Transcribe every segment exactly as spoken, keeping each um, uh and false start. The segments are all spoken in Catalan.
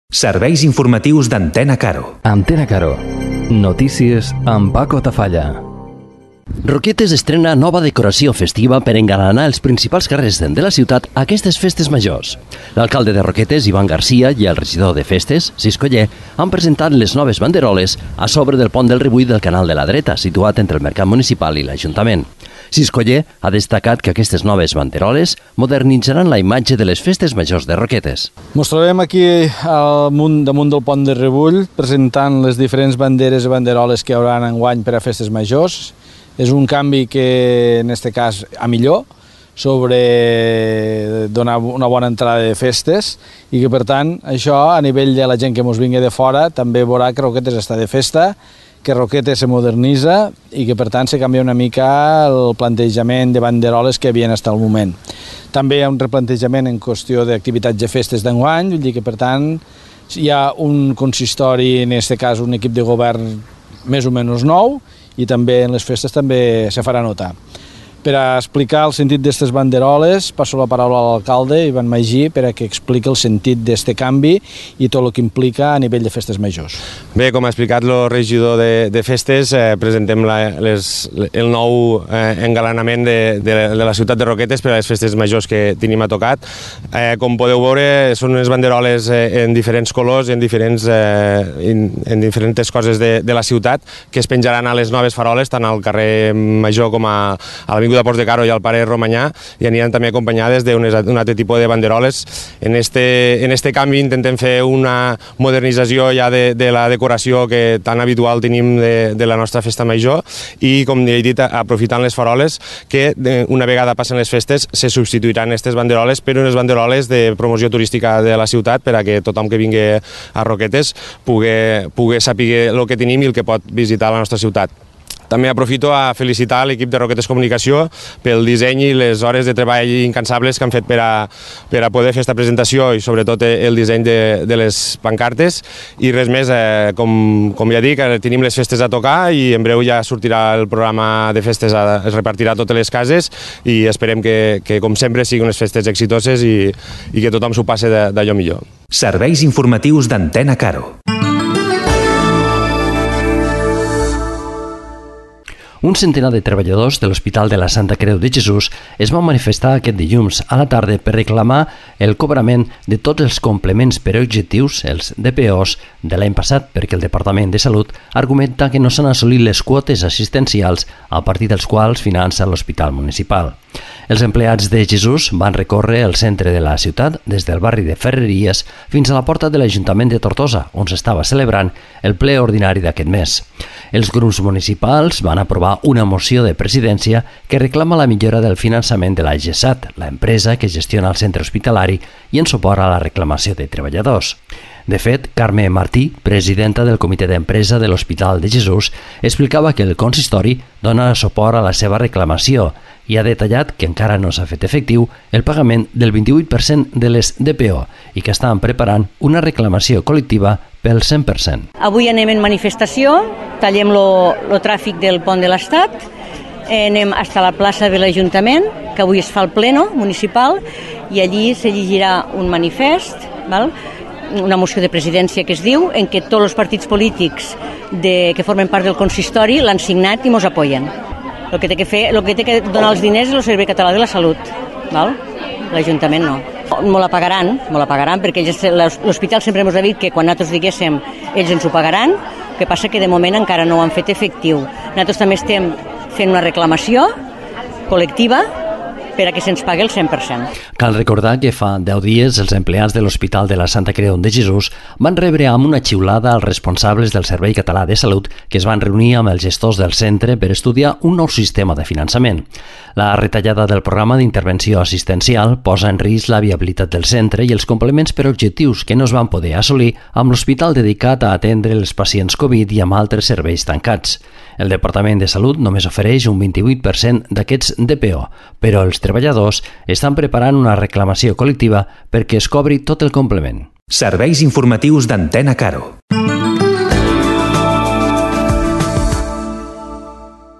Serveis informatius d'Antena Caro. Antena Caro. Notícies amb Paco Tafalla. Roquetes estrena nova decoració festiva per engalanar els principals carrers de la ciutat a aquestes festes majors. L'alcalde de Roquetes, Ivan Garcia, i el regidor de festes, Cisco Oller, han presentat les noves banderoles a sobre del pont del Ribull del Canal de la Dreta, situat entre el Mercat Municipal i l'Ajuntament. Cisco Oller ha destacat que aquestes noves banderoles modernitzaran la imatge de les festes majors de Roquetes. Ens trobem aquí al munt, damunt del pont de Ribull presentant les diferents banderes i banderoles que hi haurà enguany per a festes majors. És un canvi que, en aquest cas, a millor, sobre donar una bona entrada de festes i que, per tant, això, a nivell de la gent que ens vingui de fora, també veurà que Roquetes està de festa, que Roquetes se modernitza i que, per tant, se canvia una mica el plantejament de banderoles que havien estat al moment. També hi ha un replantejament en qüestió d'activitats de festes d'enguany, vull dir que, per tant, hi ha un consistori, en aquest cas un equip de govern més o menys nou, i també en les festes també se farà notar. Per a explicar el sentit d'aquestes banderoles, passo la paraula a l'alcalde, Ivan Magí, per a que expliqui el sentit d'aquest canvi i tot el que implica a nivell de festes majors. Bé, com ha explicat el regidor de, de festes, eh, presentem la, les, el nou eh, engalanament de, de, de la ciutat de Roquetes per a les festes majors que tenim a tocat. Eh, com podeu veure, són unes banderoles eh, en diferents colors, en diferents, eh, en, en diferents coses de, de la ciutat, que es penjaran a les noves faroles, tant al carrer Major com a, a la de Ports de Caro i al Pare Romanyà, i aniran també acompanyades d'un altre tipus de banderoles. En este, en este canvi intentem fer una modernització ja de, de la decoració que tan habitual tenim de, de la nostra festa major i, com he dit, aprofitant les faroles que una vegada passen les festes se substituiran aquestes banderoles per unes banderoles de promoció turística de la ciutat per a que tothom que vingui a Roquetes pugui, pugui saber el que tenim i el que pot visitar la nostra ciutat. També aprofito a felicitar l'equip de Roquetes Comunicació pel disseny i les hores de treball incansables que han fet per a, per a poder fer aquesta presentació i sobretot el disseny de, de les pancartes. I res més, eh, com, com ja dic, tenim les festes a tocar i en breu ja sortirà el programa de festes, a, es repartirà a totes les cases i esperem que, que com sempre, siguin unes festes exitoses i, i que tothom s'ho passe d'allò millor. Serveis informatius d'Antena Caro. Un centenar de treballadors de l'Hospital de la Santa Creu de Jesús es van manifestar aquest dilluns a la tarda per reclamar el cobrament de tots els complements per objectius, els D P Os, de l'any passat, perquè el Departament de Salut argumenta que no s'han assolit les quotes assistencials a partir dels quals finança l'Hospital Municipal. Els empleats de Jesús van recórrer el centre de la ciutat des del barri de Ferreries fins a la porta de l'Ajuntament de Tortosa, on s'estava celebrant el ple ordinari d'aquest mes. Els grups municipals van aprovar una moció de presidència que reclama la millora del finançament de la GESAT, la empresa que gestiona el centre hospitalari, i en suport a la reclamació de treballadors. De fet, Carme Martí, presidenta del comitè d'empresa de l'Hospital de Jesús, explicava que el consistori dona suport a la seva reclamació i ha detallat que encara no s'ha fet efectiu el pagament del vint-i-vuit per cent de les D P O i que estan preparant una reclamació col·lectiva pel cent per cent. Avui anem en manifestació, tallem el tràfic del pont de l'Estat, anem fins a la plaça de l'Ajuntament, que avui es fa el pleno municipal, i allí se llegirà un manifest, val? Una moció de presidència que es diu, en què tots els partits polítics de, que formen part del consistori l'han signat i mos apoyen. El que té que fer, el que té que donar els diners és el Servei Català de la Salut, val? L'Ajuntament no. Mo la pagaran, mo la pagaran, perquè l'hospital sempre ens ha dit que quan nosaltres diguéssim ells ens ho pagaran, el que passa que de moment encara no ho han fet efectiu. Nosaltres també estem fent una reclamació col·lectiva per a que se'ns pagui el cent per cent. Cal recordar que fa deu dies els empleats de l'Hospital de la Santa Creu de Jesús van rebre amb una xiulada als responsables del Servei Català de Salut que es van reunir amb els gestors del centre per estudiar un nou sistema de finançament. La retallada del programa d'intervenció assistencial posa en risc la viabilitat del centre i els complements per objectius que no es van poder assolir amb l'hospital dedicat a atendre els pacients Covid i amb altres serveis tancats. El Departament de Salut només ofereix un vint-i-vuit per cent d'aquests D P O, però els treballadors estan preparant una reclamació col·lectiva perquè es cobri tot el complement. Serveis informatius d'Antena Caro.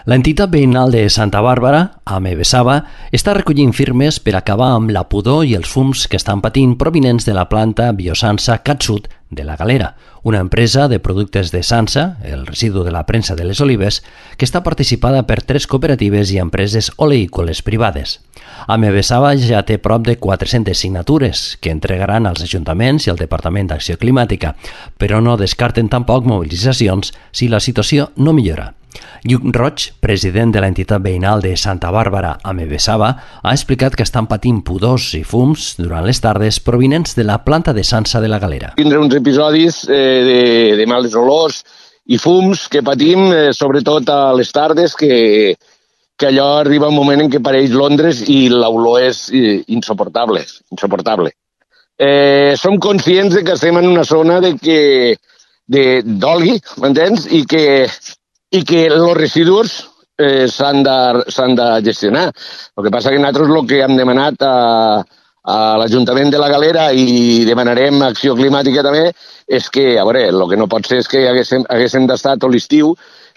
L'entitat veïnal de Santa Bàrbara, Amebesaba, està recollint firmes per acabar amb la pudor i els fums que estan patint provinents de la planta Biosansa Catsud de la Galera, una empresa de productes de sansa, el residu de la premsa de les olives, que està participada per tres cooperatives i empreses oleícoles privades. Amebesaba ja té prop de quatre-centes signatures que entregaran als ajuntaments i al Departament d'Acció Climàtica, però no descarten tampoc mobilitzacions si la situació no millora. Lluc Roig, president de l'entitat veïnal de Santa Bàrbara, Amebesaba, ha explicat que estan patint pudors i fums durant les tardes provinents de la planta de sansa de la Galera. Tindré uns episodis eh, de, de males olors i fums que patim, eh, sobretot a les tardes, que, que allò arriba un moment en què pareix Londres i l'olor és eh, insuportable. insuportable. Eh, som conscients de que estem en una zona de que de, d'oli, m'entens? I que i que els residus eh, s'han de, s'han de gestionar. El que passa que nosaltres el que hem demanat a, a l'Ajuntament de la Galera i demanarem Acció Climàtica també és que, a veure, el que no pot ser és que haguéssim, haguéssim d'estar tot l'estiu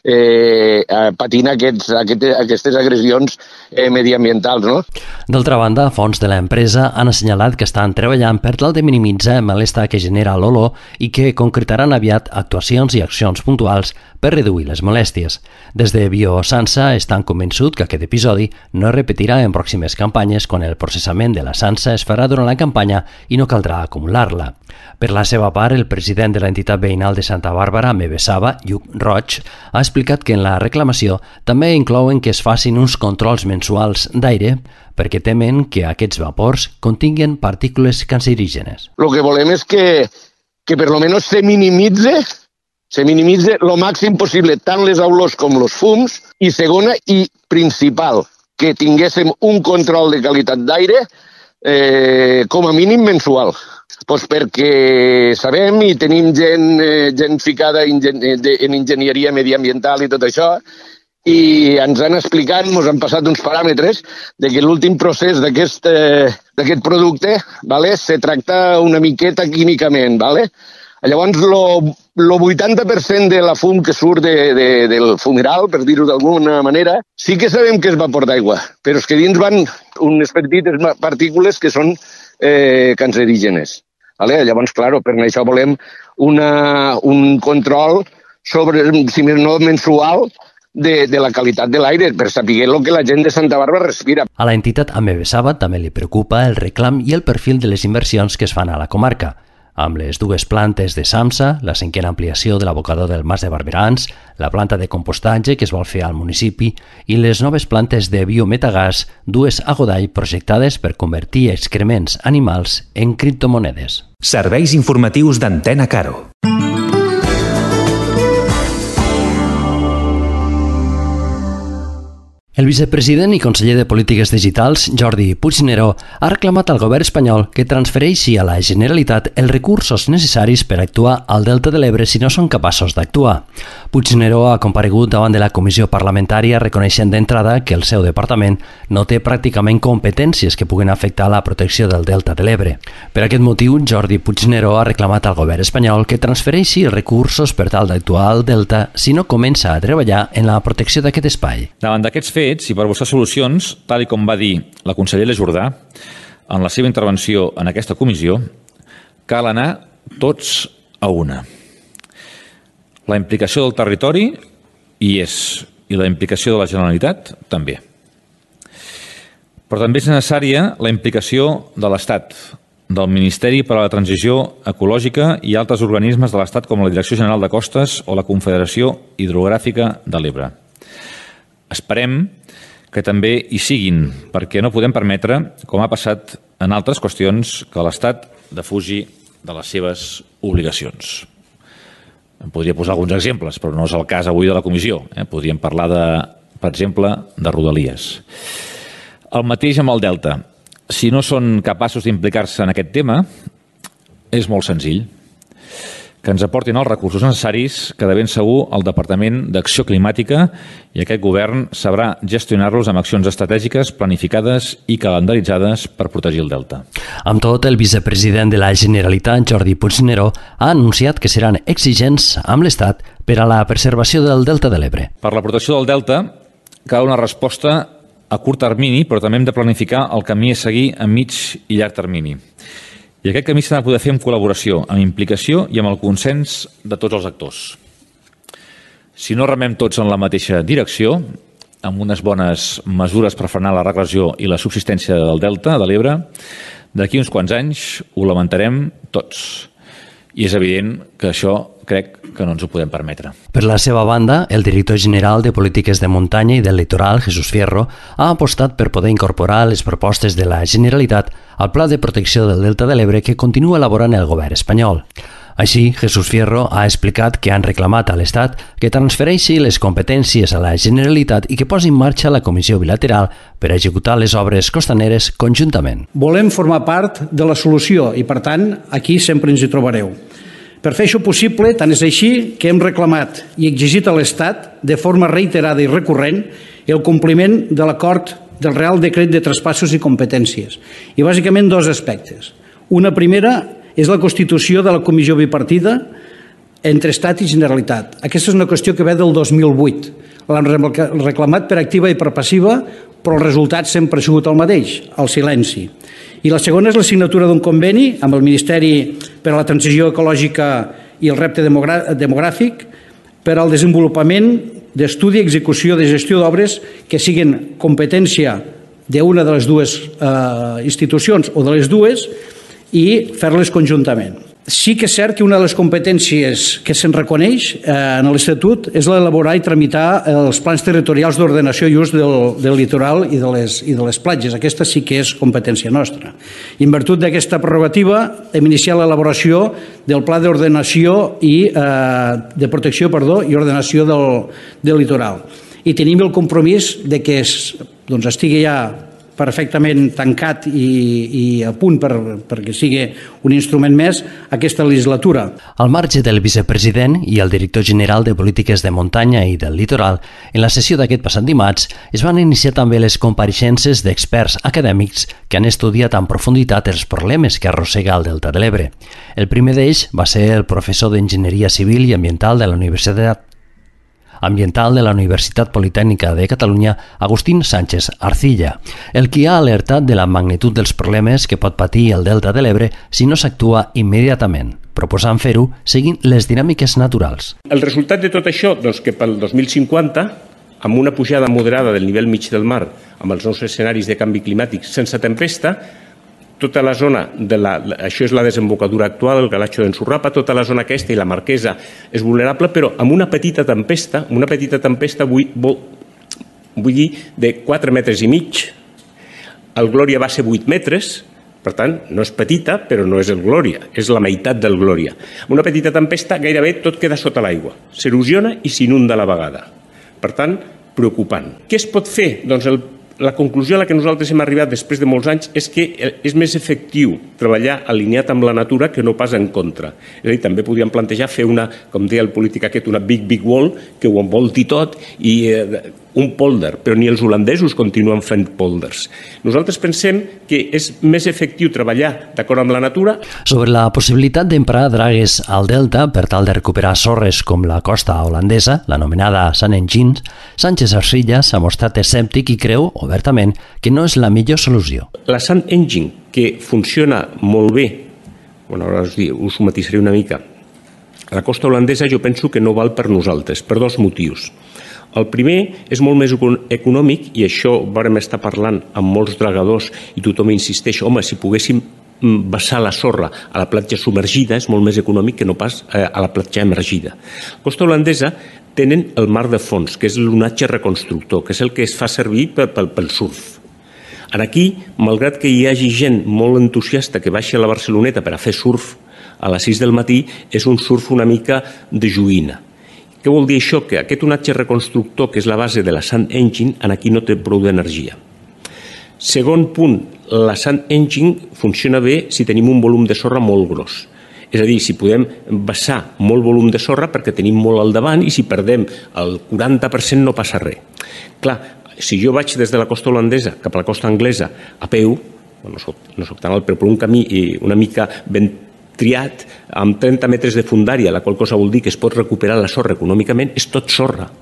eh, patint aquests, aquestes, aquestes agressions eh, mediambientals, no? D'altra banda, fons de l'empresa han assenyalat que estan treballant per tal de minimitzar el malestar que genera l'olor i que concretaran aviat actuacions i accions puntuals per reduir les molèsties. Des de Biosansa estan convençuts que aquest episodi no es repetirà en pròximes campanyes quan el processament de la sansa es farà durant la campanya i no caldrà acumular-la. Per la seva part, el president de l'entitat veïnal de Santa Bàrbara, Amebesaba, Lluc Roig, ha explicat que en la reclamació també inclouen que es facin uns controls mensuals d'aire perquè temen que aquests vapors continguen partícules cancerígenes. El que volem és que, que per lo menos se minimitze se minimitze el màxim possible tant les olors com els fums i segona i principal, que tinguéssim un control de qualitat d'aire eh, com a mínim mensual. Pues perquè sabem i tenim gent, eh, gent ficada en, en enginyeria mediambiental i tot això, i ens han explicat, ens han passat uns paràmetres de que l'últim procés d'aquest eh, d'aquest producte vale, se tracta una miqueta químicament. Vale? Llavors, el vuitanta per cent de la fum que surt de, de, del fumeral, per dir-ho d'alguna manera, sí que sabem que és vapor d'aigua, però és que dins van unes petites partícules que són eh, cancerígenes. Vale? Llavors, clar, per això volem una, un control sobre, si més no mensual, de, de la qualitat de l'aire, per saber el que la gent de Santa Bàrbara respira. A la entitat Amebesaba també li preocupa el reclam i el perfil de les inversions que es fan a la comarca. Amb les dues plantes de Samsa, la cinquena ampliació de l'abocador del Mas de Barberans, la planta de compostatge que es vol fer al municipi i les noves plantes de biometagàs, dues a Godall projectades per convertir excrements animals en criptomonedes. Serveis informatius d'Antena Caro. El vicepresident i conseller de Polítiques Digitals, Jordi Puigneró, ha reclamat al govern espanyol que transfereixi a la Generalitat els recursos necessaris per actuar al Delta de l'Ebre si no són capaços d'actuar. Puigneró ha comparegut davant de la comissió parlamentària reconeixent d'entrada que el seu departament no té pràcticament competències que puguen afectar la protecció del Delta de l'Ebre. Per aquest motiu, Jordi Puigneró ha reclamat al govern espanyol que transfereixi els recursos per tal d'actuar al Delta si no comença a treballar en la protecció d'aquest espai. Davant d'aquests fets, i per buscar solucions, tal i com va dir la consellera Jordà en la seva intervenció en aquesta comissió, cal anar tots a una. La implicació del territori hi és, i la implicació de la Generalitat també. Però també és necessària la implicació de l'Estat, del Ministeri per a la Transició Ecològica i altres organismes de l'Estat com la Direcció General de Costes o la Confederació Hidrogràfica de l'Ebre. Esperem que també hi siguin, perquè no podem permetre, com ha passat en altres qüestions, que l'Estat defugi de les seves obligacions. En podria posar alguns exemples, però no és el cas avui de la comissió. Eh? Podríem parlar, de, per exemple, de Rodalies. El mateix amb el Delta. Si no són capaços d'implicar-se en aquest tema, és molt senzill. Que ens aportin els recursos necessaris que de ben segur el Departament d'Acció Climàtica i aquest govern sabrà gestionar-los amb accions estratègiques planificades i calendaritzades per protegir el Delta. Amb tot, el vicepresident de la Generalitat, Jordi Puigneró, ha anunciat que seran exigents amb l'Estat per a la preservació del Delta de l'Ebre. Per la protecció del Delta cal una resposta a curt termini, però també hem de planificar el camí a seguir a mig i llarg termini. I aquest camí s'ha de poder fer en col·laboració, amb implicació i amb el consens de tots els actors. Si no remem tots en la mateixa direcció, amb unes bones mesures per frenar la regressió i la subsistència del delta de l'Ebre, d'aquí uns quants anys ho lamentarem tots. I és evident que això crec que no ens ho podem permetre. Per la seva banda, el director general de Polítiques de Muntanya i del Litoral, Jesús Fierro, ha apostat per poder incorporar les propostes de la Generalitat al Pla de Protecció del Delta de l'Ebre que continua elaborant el govern espanyol. Així, Jesús Fierro ha explicat que han reclamat a l'Estat que transfereixi les competències a la Generalitat i que posi en marxa la comissió bilateral per executar les obres costaneres conjuntament. Volem formar part de la solució i, per tant, aquí sempre ens hi trobareu. Per fer això possible, tant és així que hem reclamat i exigit a l'Estat, de forma reiterada i recurrent, el compliment de l'acord del Real Decret de Traspassos i Competències. I bàsicament dos aspectes. Una primera és la constitució de la comissió bipartida entre Estat i Generalitat. Aquesta és una qüestió que ve del dos mil vuit. L'han reclamat per activa i per passiva, però el resultat sempre ha sigut el mateix, el silenci. I la segona és la signatura d'un conveni amb el Ministeri per a la Transició Ecològica i el Repte Demogràfic per al desenvolupament d'estudi i execució de gestió d'obres que siguin competència d'una de les dues eh, institucions o de les dues i fer-les conjuntament. Sí que és cert que una de les competències que se'n reconeix eh, en l'Estatut és l'elaborar i tramitar els plans territorials d'ordenació i ús del, del litoral i de, les, i de les platges. Aquesta sí que és competència nostra. I en virtut d'aquesta prerrogativa hem iniciat l'elaboració del pla d'ordenació i eh, de protecció perdó, i ordenació del, del litoral. I tenim el compromís de que es, doncs, estigui ja perfectament tancat i, i a punt per, perquè sigui un instrument més aquesta legislatura. Al marge del vicepresident i el director general de Polítiques de Muntanya i del Litoral, en la sessió d'aquest passat dimarts es van iniciar també les compareixences d'experts acadèmics que han estudiat en profunditat els problemes que arrossega el Delta de l'Ebre. El primer d'ells va ser el professor d'Enginyeria Civil i Ambiental de la Universitat Ambiental de la Universitat Politècnica de Catalunya, Agustín Sánchez Arcilla, el qui ha alertat de la magnitud dels problemes que pot patir el Delta de l'Ebre si no s'actua immediatament, proposant fer-ho seguint les dinàmiques naturals. El resultat de tot això, doncs, que pel dos mil cinquanta, amb una pujada moderada del nivell mig del mar, amb els nous escenaris de canvi climàtic sense tempesta, tota la zona, de la, això és la desembocadura actual, el galatxo d'Ensurrapa, tota la zona aquesta i la Marquesa és vulnerable, però amb una petita tempesta, una petita tempesta vull, vull, vull dir de quatre metres i mig, el Glòria va ser vuit metres, per tant, no és petita, però no és el Glòria, és la meitat del Glòria. Amb una petita tempesta gairebé tot queda sota l'aigua, s'erosiona i s'inunda a la vegada. Per tant, preocupant. Què es pot fer? Doncs el La conclusió a la que nosaltres hem arribat després de molts anys és que és més efectiu treballar alineat amb la natura que no pas en contra. És a dir, també podríem plantejar fer una, com deia el polític aquest, una big, big wall que ho envolti tot i eh, un pòlder, però ni els holandesos continuen fent pòlders. Nosaltres pensem que és més efectiu treballar d'acord amb la natura. Sobre la possibilitat d'emprar dragues al delta per tal de recuperar sorres com la costa holandesa, l'anomenada Sand Engine, Sánchez Arcilla s'ha mostrat escèptic i creu obertament que no és la millor solució. La Sand Engine, que funciona molt bé, bueno, ara us, dic, us ho matisaré una mica, a la costa holandesa jo penso que no val per nosaltres, per dos motius. El primer és molt més econòmic i això vàrem estar parlant amb molts dragadors i tothom insisteix, home, si poguéssim vessar la sorra a la platja submergida és molt més econòmic que no pas a la platja emergida. A la costa holandesa tenen el mar de fons, que és l'onatge reconstructor, que és el que es fa servir pel surf. Aquí, malgrat que hi hagi gent molt entusiasta que baixa a la Barceloneta per a fer surf a les sis del matí, és un surf una mica de joguina. Què vol dir això? Que aquest onatge reconstructor, que és la base de la Sand Engine, aquí no té prou d'energia. Segon punt, la Sand Engine funciona bé si tenim un volum de sorra molt gros. És a dir, si podem vessar molt volum de sorra perquè tenim molt al davant i si perdem el quaranta per cent no passa res. Clar, si jo vaig des de la costa holandesa cap a la costa anglesa a peu, no soc, no soc tan alt, però per un camí una mica ben triat, amb trenta metres de fundària, la qual cosa vol dir que es pot recuperar la sorra econòmicament, és tot sorra.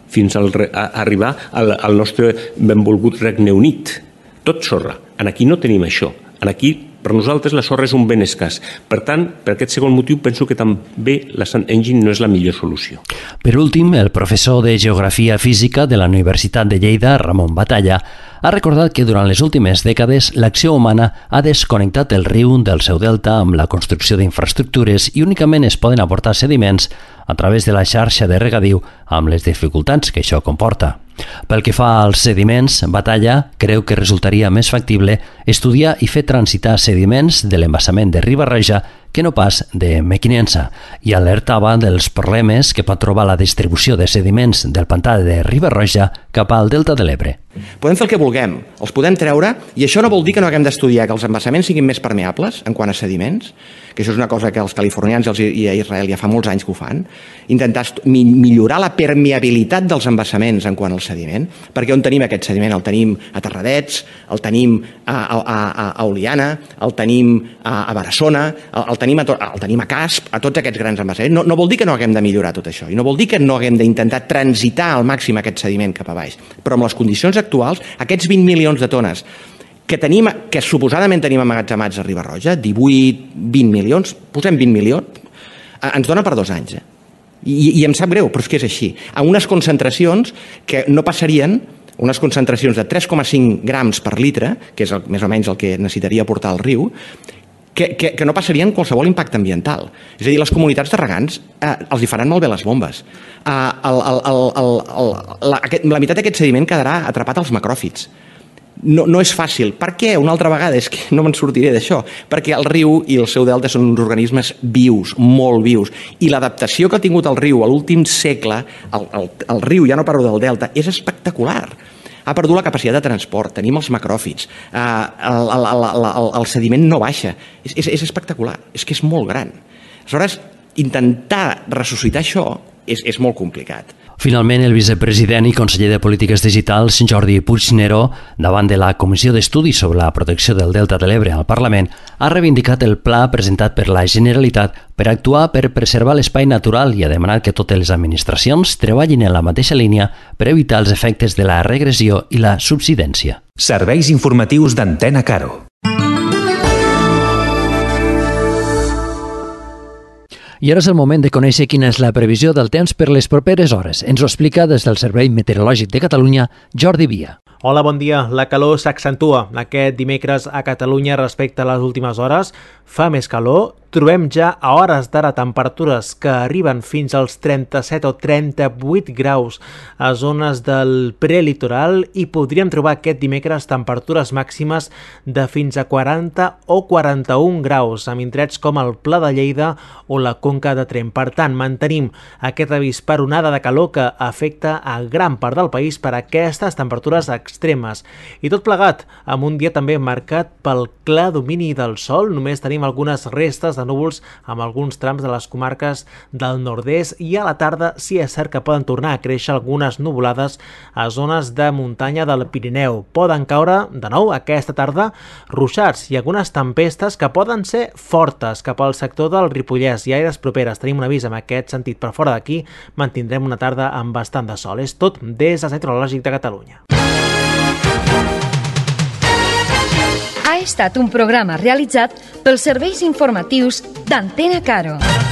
fins al, a, a arribar al, al nostre benvolgut Regne Unit. Tot sorra. En aquí no tenim això. En aquí, per nosaltres, la sorra és un ben escàs. Per tant, per aquest segon motiu, penso que també la Sand Engine no és la millor solució. Per últim, el professor de Geografia Física de la Universitat de Lleida, Ramon Batalla, ha recordat que durant les últimes dècades l'acció humana ha desconnectat el riu del seu delta amb la construcció d'infraestructures i únicament es poden aportar sediments a través de la xarxa de regadiu amb les dificultats que això comporta. Pel que fa als sediments, Batalla creu que resultaria més factible estudiar i fer transitar sediments de l'embassament de Riba-roja que no pas de Mequinensa, i alertava dels problemes que pot trobar la distribució de sediments del pantà de Riba-roja cap al delta de l'Ebre. Podem fer el que vulguem, els podem treure, i això no vol dir que no haguem d'estudiar que els embassaments siguin més permeables en quant a sediments, que això és una cosa que els californians i a Israel ja fa molts anys que ho fan, intentar millorar la permeabilitat dels embassaments en quant al sediment, perquè on tenim aquest sediment? El tenim a Terradets, el tenim a, a, a, a Oliana, el tenim a, a Barassona, el, el, tenim a to, el tenim a Casp, a tots aquests grans embassaments. No, no vol dir que no haguem de millorar tot això, i no vol dir que no haguem d'intentar transitar al màxim aquest sediment cap a baix, però amb les condicions actuals, aquests vint milions de tones que tenim, que suposadament tenim amagatzemats a Riba-roja, divuit, vint milions, posem vint milions, ens dona per dos anys. Eh? I, I em sap greu, però és que és així. A unes concentracions que no passarien, unes concentracions de tres coma cinc grams per litre, que és el, més o menys el que necessitaria portar al riu, que, que, que no passarien qualsevol impacte ambiental. És a dir, les comunitats de regants eh, els hi faran molt bé les bombes. Eh, el, el, el, el, el, la, aquest, la meitat d'aquest sediment quedarà atrapat als macròfits. No, no és fàcil. Per què? Una altra vegada, és que no me'n sortiré d'això. Perquè el riu i el seu delta són uns organismes vius, molt vius. I l'adaptació que ha tingut el riu a l'últim segle, el, el, el riu, ja no parlo del delta, és espectacular. Ha perdut la capacitat de transport, tenim els macròfits, eh, el, el, el, el, el sediment no baixa. És, és, és espectacular, és que és molt gran. Aleshores, intentar ressuscitar això és, és molt complicat. Finalment, el vicepresident i conseller de Polítiques Digitals, Jordi Puigneró, davant de la Comissió d'Estudi sobre la Protecció del Delta de l'Ebre al Parlament, ha reivindicat el pla presentat per la Generalitat per actuar per preservar l'espai natural i ha demanat que totes les administracions treballin en la mateixa línia per evitar els efectes de la regressió i la subsidència. Serveis informatius d'Antena Caro. I ara és el moment de conèixer quina és la previsió del temps per les properes hores. Ens ho explica des del Servei Meteorològic de Catalunya, Jordi Via. Hola, bon dia. La calor s'accentua aquest dimecres a Catalunya respecte a les últimes hores. Fa més calor. Trobem ja a hores d'ara temperatures que arriben fins als trenta-set o trenta-vuit graus a zones del prelitoral i podríem trobar aquest dimecres temperatures màximes de fins a quaranta o quaranta-un graus amb indrets com el Pla de Lleida o la Conca de Tremp. Per tant, mantenim aquest avís per onada de calor que afecta a gran part del país per aquestes temperatures extremes. I tot plegat amb un dia també marcat pel clar domini del sol. Només tenim algunes restes de núvols amb alguns trams de les comarques del nord-est i a la tarda sí és cert que poden tornar a créixer algunes nuvolades a zones de muntanya del Pirineu. Poden caure de nou aquesta tarda ruixats i algunes tempestes que poden ser fortes cap al sector del Ripollès i aires properes. Tenim un avís en aquest sentit, per fora d'aquí mantindrem una tarda amb bastant de sol. És tot des del Centre Meteorològic de Catalunya. Ha estat un programa realitzat pels serveis informatius d'Antena Caro.